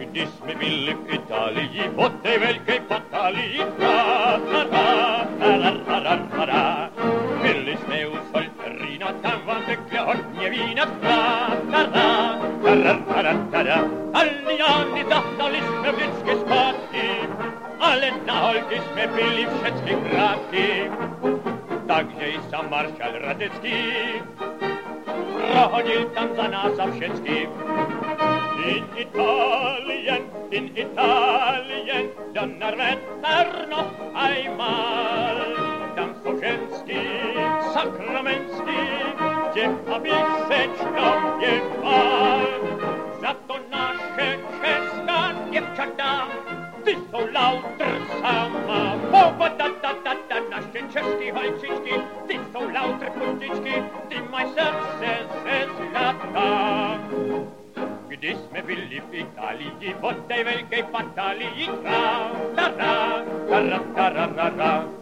Gdy sme byli v Itálii, po tej veľkej batálii, tra-ra-ra-ra-ra-ra-ra. Byli sme u Solferina, tam vám tekla hodně vína, tra-ra-ra-ra-ra-ra. Taliani zahtali sme vždycky zpátky, ale na holky sme byli všetky krátky. Takže i sam maršal Radecký prohodil tam za nás a všetkým. In Italien, Donnerwetter noch einmal. Tam so ženský, sakramenský, kde abych se čnověval. Za to naše česká děvčata, ty jsou lautr sama. Bo-ba-da-da-da-da, naše český holčičky, ty jsou lautr pustičky, ty maj srdce ze zlata. Gdy sme byli v Itálii, po tej veľkej batálii, tra-ra-ra-ra-ra-ra-ra.